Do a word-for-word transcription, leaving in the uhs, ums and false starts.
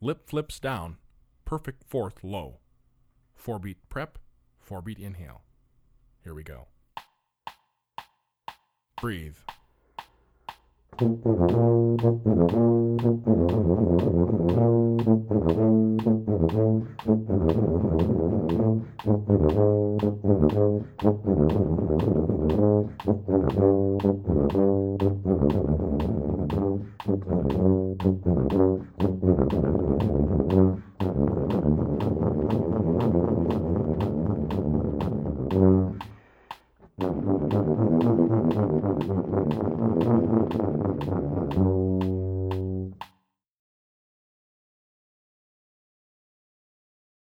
Lip flips down, perfect fourth low. Four beat prep, four beat inhale. Here we go. Breathe.